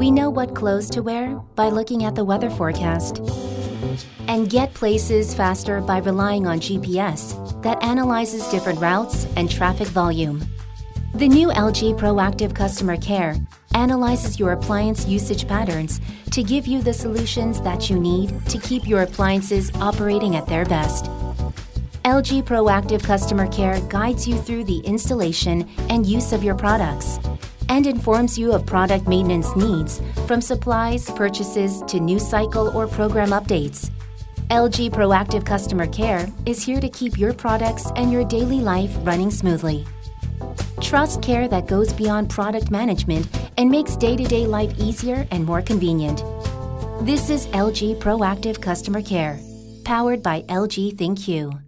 We know what clothes to wear by looking at the weather forecast. And get places faster by relying on GPS that analyzes different routes and traffic volume. The new LG Proactive Customer Care analyzes your appliance usage patterns to give you the solutions that you need to keep your appliances operating at their best. LG Proactive Customer Care guides you through the installation and use of your products and informs you of product maintenance needs from supplies, purchases to news cycle or program updates. LG Proactive Customer Care is here to keep your products and your daily life running smoothly. Trust care that goes beyond product management and makes day-to-day life easier and more convenient. This is LG Proactive Customer Care, powered by LG ThinQ.